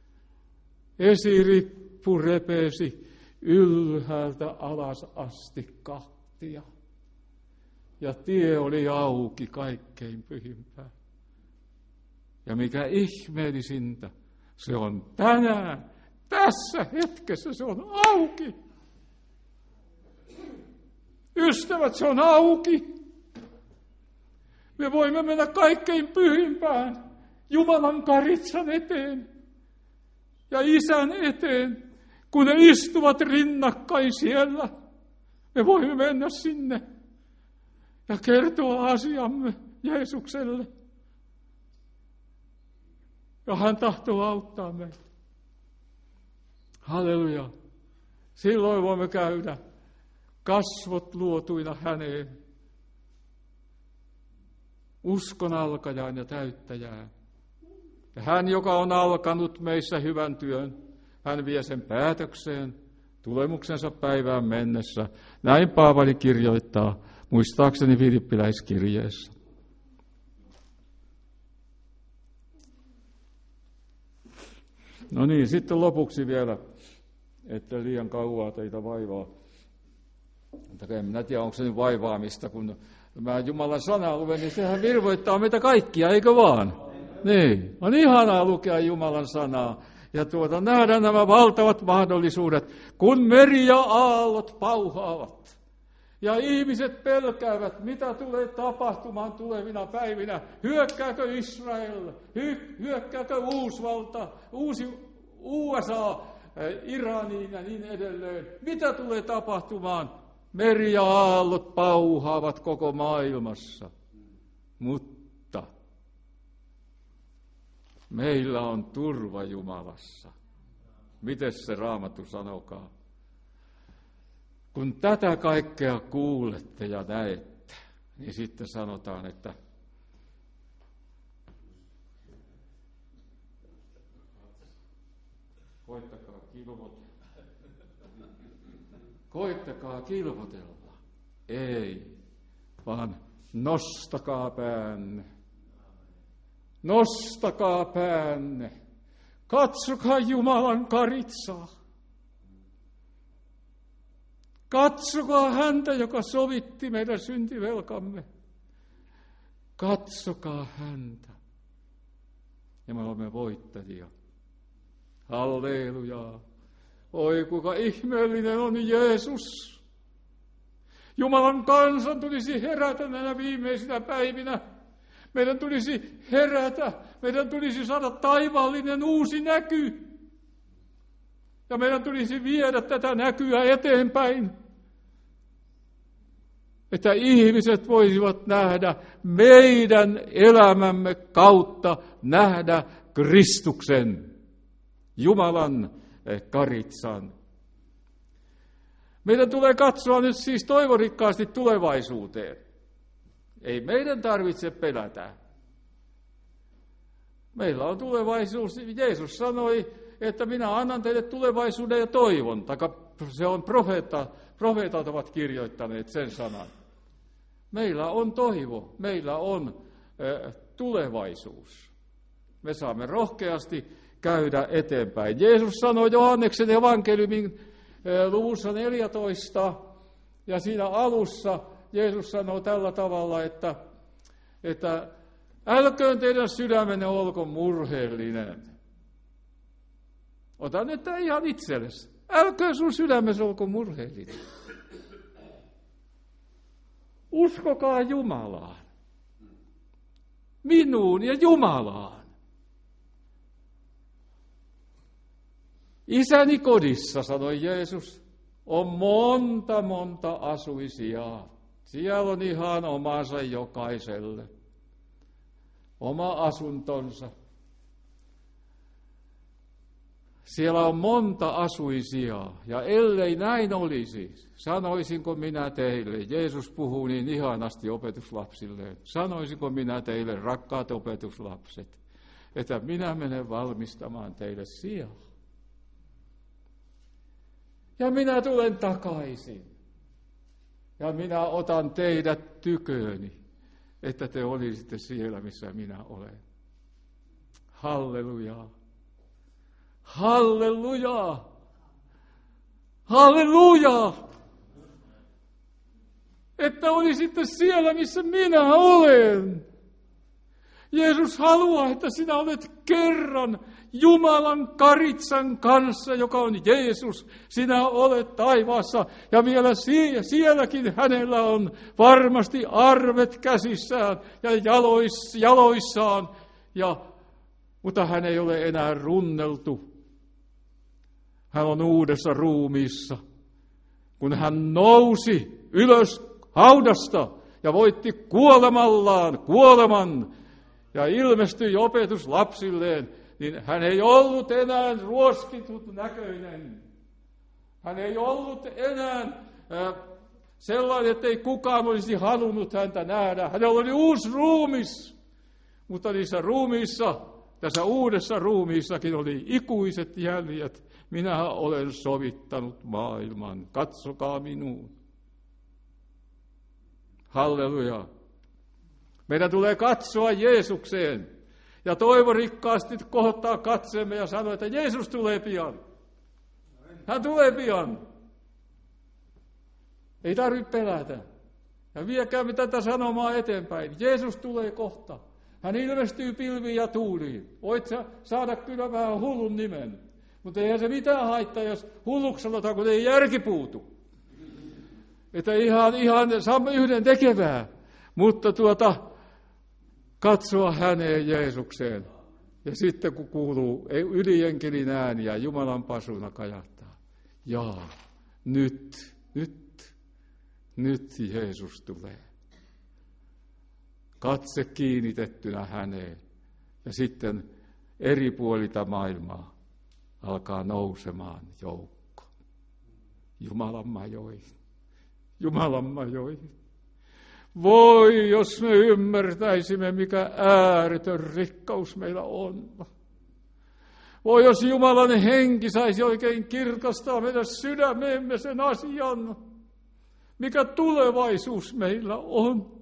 Esirippu repesi ylhäältä alas asti kahtia. Ja tie oli auki kaikkein pyhimpään. Ja mikä ihmeellisintä, se on tänään, tässä hetkessä se on auki. Ystävät, se on auki. Me voimme mennä kaikkein pyhimpään Jumalan karitsan eteen ja Isän eteen, kun ne istuvat rinnakkain siellä. Me voimme mennä sinne ja kertoa asiamme Jeesukselle. Ja hän tahtoo auttaa meitä. Halleluja. Silloin voimme käydä kasvot luotuina häneen. Uskon alkajaan ja täyttäjään. Ja hän, joka on alkanut meissä hyvän työn, hän vie sen päätökseen tulemuksensa päivään mennessä. Näin Paavali kirjoittaa, muistaakseni Filippiläiskirjeessä. No niin, sitten lopuksi vielä, että liian kauaa teitä vaivaa. En minä tiedä, onko se nyt vaivaamista, kun mä Jumalan sanaa luen, niin sehän virvoittaa meitä kaikkia, eikö vaan? Niin, on ihanaa lukea Jumalan sanaa ja nähdä nämä valtavat mahdollisuudet, kun meri ja aallot pauhaavat. Ja ihmiset pelkäävät, mitä tulee tapahtumaan tulevina päivinä. Hyökkääkö Israel? Hyökkääkö uusi USA, Iraniin ja niin edelleen? Mitä tulee tapahtumaan? Meri ja aallot pauhaavat koko maailmassa. Mutta meillä on turva Jumalassa. Mites se Raamattu sanokaa? Kun tätä kaikkea kuulette ja näette, niin sitten sanotaan, että koittakaa kilvotella. Ei, vaan nostakaa päänne. Nostakaa päänne. Katsokaa Jumalan karitsaa. Katsokaa häntä, joka sovitti meidän syntivelkamme. Katsokaa häntä. Ja me olemme voittajia. Halleluja. Oi, kuinka ihmeellinen on Jeesus. Jumalan kansan tulisi herätä näinä viimeisinä päivinä. Meidän tulisi herätä. Meidän tulisi saada taivaallinen uusi näky. Ja meidän tulisi viedä tätä näkyä eteenpäin. Että ihmiset voisivat nähdä meidän elämämme kautta, nähdä Kristuksen, Jumalan karitsan. Meidän tulee katsoa nyt siis toivorikkaasti tulevaisuuteen. Ei meidän tarvitse pelätä. Meillä on tulevaisuus. Jeesus sanoi, että minä annan teille tulevaisuuden ja toivon. Se on profeetat ovat kirjoittaneet sen sanan. Meillä on toivo, meillä on tulevaisuus. Me saamme rohkeasti käydä eteenpäin. Jeesus sanoi Johanneksen evankeliumin luvussa 14, ja siinä alussa Jeesus sanoo tällä tavalla, että älköön teidän sydämenne olko murheellinen. Ota nyt tämä ihan itsellesi. Älköön sun sydämesi olko murheellinen. Uskokaa Jumalaan. Minuun ja Jumalaan. Isäni kodissa, sanoi Jeesus, on monta asuisijaa. Siellä on ihan omansa jokaiselle. Oma asuntonsa. Siellä on monta asuisijaa, ja ellei näin olisi, sanoisinko minä teille, Jeesus puhuu niin ihanasti opetuslapsilleen, sanoisinko minä teille, rakkaat opetuslapset, että minä menen valmistamaan teille sijaa. Ja minä tulen takaisin, ja minä otan teidät tykööni, että te olisitte siellä, missä minä olen. Halleluja! Halleluja! Halleluja! Että olisitte siellä, missä minä olen. Jeesus haluaa, että sinä olet kerran Jumalan karitsan kanssa, joka on Jeesus. Sinä olet taivaassa ja vielä sielläkin hänellä on varmasti arvet käsissään ja jaloissaan. Mutta hän ei ole enää runneltu. Hän on uudessa ruumiissa, kun hän nousi ylös haudasta ja voitti kuolemallaan kuoleman ja ilmestyi opetuslapsilleen, niin hän ei ollut enää ruoskitut näköinen. Hän ei ollut enää sellainen, ettei kukaan olisi halunnut häntä nähdä. Hänellä oli uusi ruumis, mutta niissä ruumiissa, tässä uudessa ruumiissakin oli ikuiset jäljet. Minä olen sovittanut maailman, katsokaa minuun. Halleluja. Meidän tulee katsoa Jeesukseen ja toivorikkaasti kohottaa katseemme ja sanoa, että Jeesus tulee pian. Hän tulee pian. Ei tarvitse pelätä. Ja viekäämme tätä sanomaa eteenpäin. Jeesus tulee kohta. Hän ilmestyy pilviin ja tuuliin. Voit saada kyllä vähän hullun nimen. Mutta eihän se mitään haittaa, jos hulluksi sanotaan, kun ei järki puutu. Että ihan yhden tekevää. Mutta katsoa häneen Jeesukseen. Ja sitten kun kuuluu ylienkelin ääni ja Jumalan pasuna kajahtaa. Jaa, nyt Jeesus tulee. Katse kiinnitettynä häneen. Ja sitten eri puolilta maailmaa alkaa nousemaan joukko. Jumalan majoihin. Voi, jos me ymmärtäisimme, mikä ääretön rikkaus meillä on. Voi, jos Jumalan henki saisi oikein kirkastaa meidän sydämemme sen asian, mikä tulevaisuus meillä on.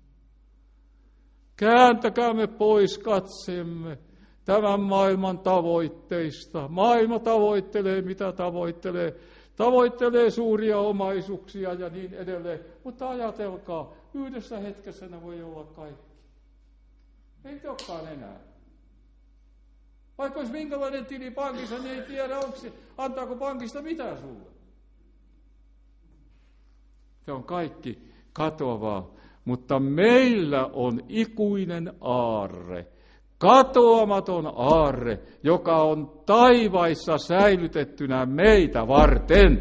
Kääntäkäämme pois katseemme tämän maailman tavoitteista. Maailma tavoittelee, mitä tavoittelee. Tavoittelee suuria omaisuuksia ja niin edelleen. Mutta ajatelkaa, yhdessä hetkessä ne voi olla kaikki. Ei olekaan enää. Vaikka olisi minkälainen tili pankissa, niin ei tiedä, antaako pankista mitään sulle. Se on kaikki katoavaa, mutta meillä on ikuinen aarre, katoamaton aarre, joka on taivaissa säilytettynä meitä varten.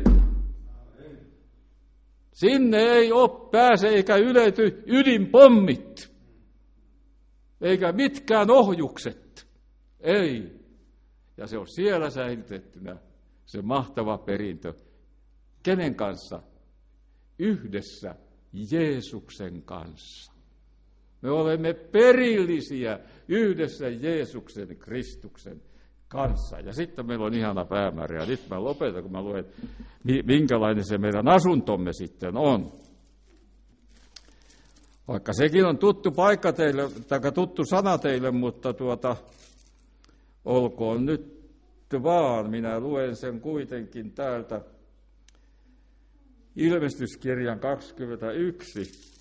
Sinne ei pääse eikä ylety ydinpommit, eikä mitkään ohjukset. Ei. Ja se on siellä säilytettynä, se mahtava perintö. Kenen kanssa? Yhdessä Jeesuksen kanssa. Me olemme perillisiä yhdessä Jeesuksen, Kristuksen kanssa. Ja sitten meillä on ihana päämäärä. Ja nyt mä lopetan, kun mä luen, minkälainen se meidän asuntomme sitten on. Vaikka sekin on tuttu paikka teille, tai tuttu sana teille, mutta olkoon nyt vaan. Minä luen sen kuitenkin täältä Ilmestyskirjan 21.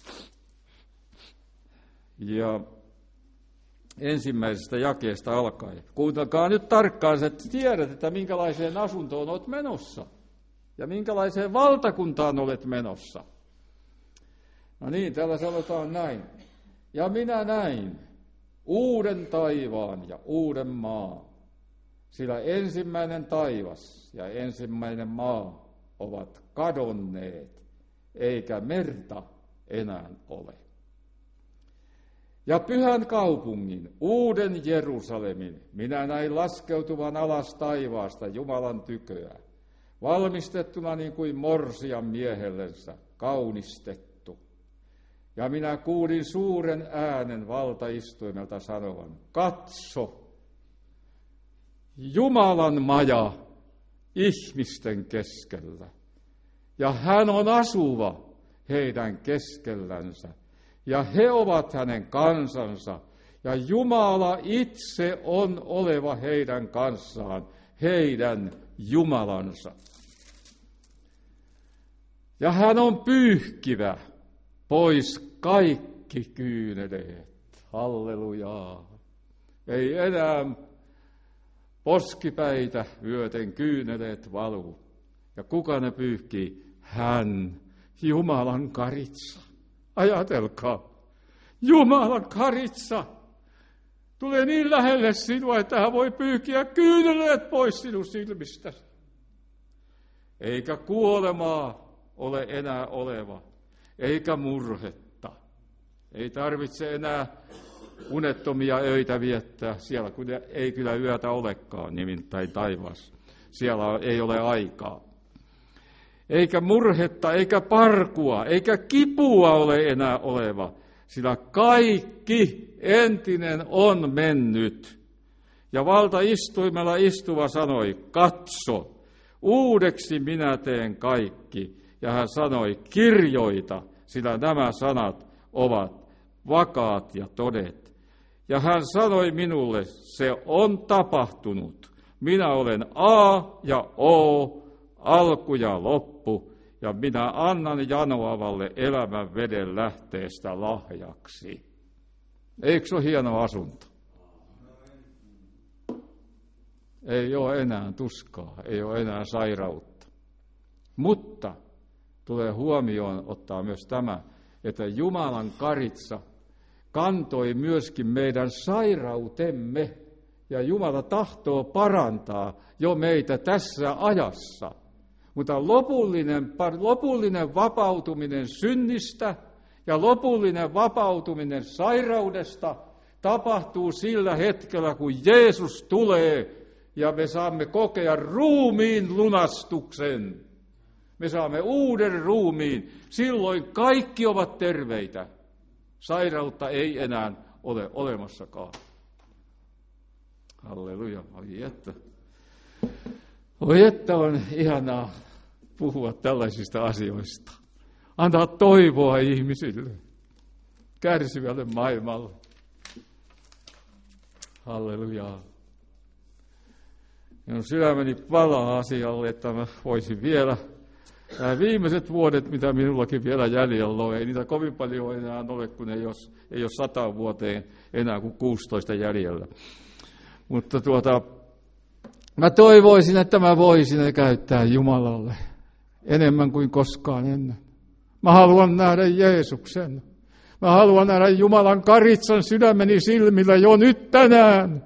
Ja ensimmäisestä jakeesta alkaen. Kuuntelkaa nyt tarkkaan, että tiedät, että minkälaiseen asuntoon olet menossa. Ja minkälaiseen valtakuntaan olet menossa. No niin, täällä sanotaan näin. Ja minä näin uuden taivaan ja uuden maan, sillä ensimmäinen taivas ja ensimmäinen maa ovat kadonneet, eikä merta enää ole. Ja pyhän kaupungin, uuden Jerusalemin, minä näin laskeutuvan alas taivaasta Jumalan tyköä, valmistettuna niin kuin morsian miehellensä, kaunistettu. Ja minä kuulin suuren äänen valtaistuimelta sanovan, katso, Jumalan maja ihmisten keskellä, ja hän on asuva heidän keskellänsä, ja he ovat hänen kansansa, ja Jumala itse on oleva heidän kanssaan, heidän Jumalansa. Ja hän on pyyhkivä pois kaikki kyyneleet. Hallelujaa. Ei enää poskipäitä myöten kyyneleet valuu. Ja kuka ne pyyhkii? Hän, Jumalan karitsa. Ajatelkaa, Jumalan karitsa tulee niin lähelle sinua, että hän voi pyyhkiä kyyneleet pois sinun silmistäsi. Eikä kuolemaa ole enää oleva, eikä murhetta. Ei tarvitse enää unettomia öitä viettää siellä, kun ei kyllä yötä olekaan, nimittäin taivaassa. Siellä ei ole aikaa. Eikä murhetta, eikä parkua, eikä kipua ole enää oleva, sillä kaikki entinen on mennyt. Ja valtaistuimella istuva sanoi, katso, uudeksi minä teen kaikki. Ja hän sanoi, kirjoita, sillä nämä sanat ovat vakaat ja todet. Ja hän sanoi minulle, se on tapahtunut. Minä olen A ja O, alku ja loppu, ja minä annan janoavalle elämän veden lähteestä lahjaksi. Eikö se ole hieno asunto? Ei ole enää tuskaa, ei ole enää sairautta. Mutta tulee huomioon ottaa myös tämä, että Jumalan karitsa kantoi myöskin meidän sairautemme, ja Jumala tahtoo parantaa jo meitä tässä ajassa. Mutta lopullinen vapautuminen synnistä ja lopullinen vapautuminen sairaudesta tapahtuu sillä hetkellä, kun Jeesus tulee ja me saamme kokea ruumiin lunastuksen. Me saamme uuden ruumiin. Silloin kaikki ovat terveitä. Sairautta ei enää ole olemassakaan. Halleluja, oi että on ihanaa puhua tällaisista asioista. Antaa toivoa ihmisille, kärsivälle maailmalle. Halleluja. Minun sydämeni palaa asialle, että mä voisin vielä nämä viimeiset vuodet, mitä minullakin vielä jäljellä on, ei niitä kovin paljon enää ole, kun ei ole 100 vuoteen enää kuin 16 jäljellä. Mutta mä toivoisin, että mä voisin ne käyttää Jumalalle enemmän kuin koskaan ennen. Mä haluan nähdä Jeesuksen. Mä haluan nähdä Jumalan karitsan sydämeni silmillä jo nyt tänään.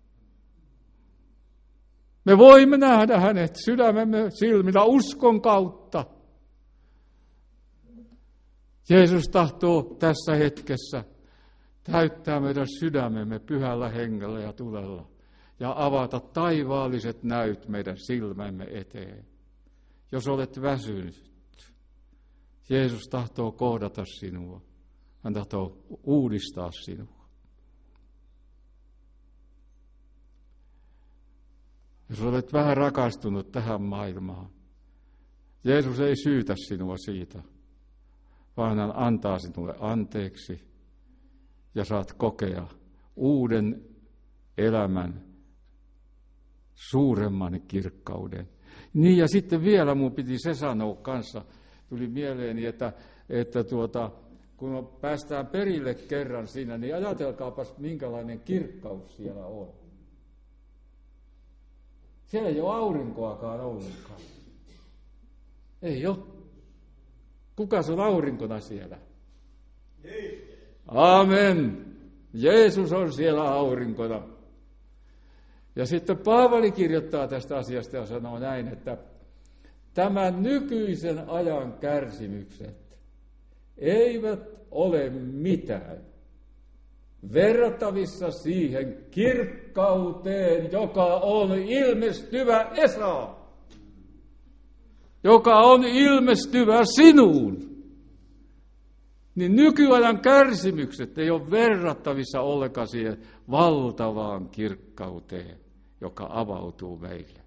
Me voimme nähdä hänet sydämemme silmillä uskon kautta. Jeesus tahtoo tässä hetkessä täyttää meidän sydämemme pyhällä hengellä ja tulella ja avata taivaalliset näyt meidän silmämme eteen. Jos olet väsynyt, Jeesus tahtoo kohdata sinua. Hän tahtoo uudistaa sinua. Jos olet vähän rakastunut tähän maailmaan, Jeesus ei syytä sinua siitä, vaan hän antaa sinulle anteeksi ja saat kokea uuden elämän, suuremman kirkkauden. Niin ja sitten vielä mun piti se sanoa kanssa, tuli mieleeni, että kun päästään perille kerran siinä, niin ajatelkaapas minkälainen kirkkaus siellä on. Siellä ei ole aurinkoakaan ollenkaan. Ei ole. Kukas on aurinkona siellä? Amen. Jeesus on siellä aurinkona. Ja sitten Paavali kirjoittaa tästä asiasta ja sanoo näin, että tämän nykyisen ajan kärsimykset eivät ole mitään verrattavissa siihen kirkkauteen, joka on ilmestyvä Esa, joka on ilmestyvä sinuun. Niin nykyajan kärsimykset ei ole verrattavissa ollenkaan siihen valtavaan kirkkauteen, joka avautuu meille.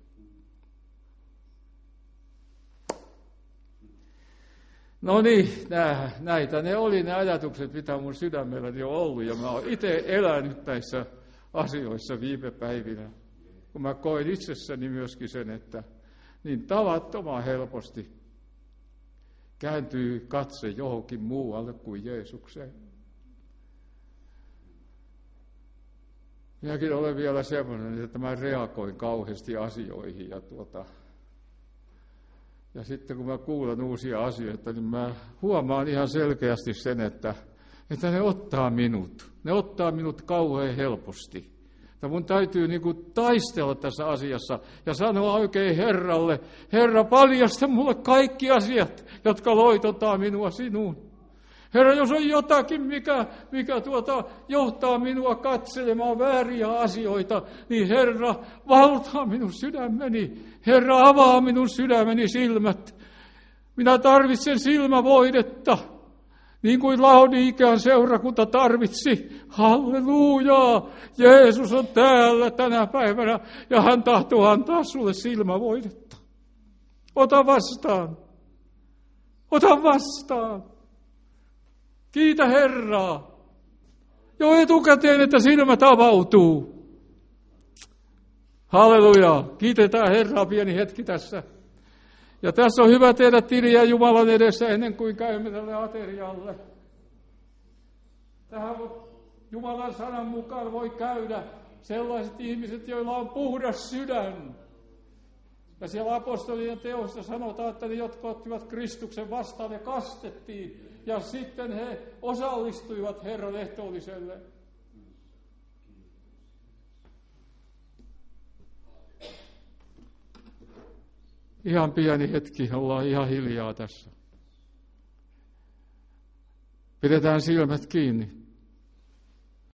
No niin, näitä ne oli ne ajatukset, mitä mun sydämelläni on ollut, ja mä oon itse elänyt näissä asioissa viime päivinä, kun mä koin itsessäni myöskin sen, että niin tavattoman helposti kääntyy katse johonkin muualle kuin Jeesukseen. Minäkin olen vielä semmoinen, että mä reagoin kauheasti asioihin ja sitten kun mä kuulen uusia asioita, niin mä huomaan ihan selkeästi sen, että ne ottaa minut. Ne ottaa minut kauhean helposti. Ja mun täytyy taistella tässä asiassa ja sanoa oikein Herralle, Herra, paljasta mulle kaikki asiat, jotka loitottaa minua sinuun. Herra, jos on jotakin, mikä johtaa minua katselemaan vääriä asioita, niin Herra, valtaa minun sydämeni. Herra, avaa minun sydämeni silmät. Minä tarvitsen silmävoidetta, niin kuin Laodiikean seurakunta tarvitsi. Hallelujaa! Jeesus on täällä tänä päivänä ja hän tahtoo antaa sulle silmävoidetta. Ota vastaan. Ota vastaan. Kiitä Herraa. Jo etukäteen, että silmät avautuu. Halleluja. Kiitetään Herraa pieni hetki tässä. Ja tässä on hyvä tehdä tiliä Jumalan edessä ennen kuin käymme tälle aterialle. Tähän Jumalan sanan mukaan voi käydä sellaiset ihmiset, joilla on puhdas sydän. Ja siellä apostolien teossa sanotaan, että ne, jotka ottivat Kristuksen vastaan, ne kastettiin. Ja sitten he osallistuivat Herran ehtoolliselle. Ihan pieni hetki, ollaan ihan hiljaa tässä. Pidetään silmät kiinni.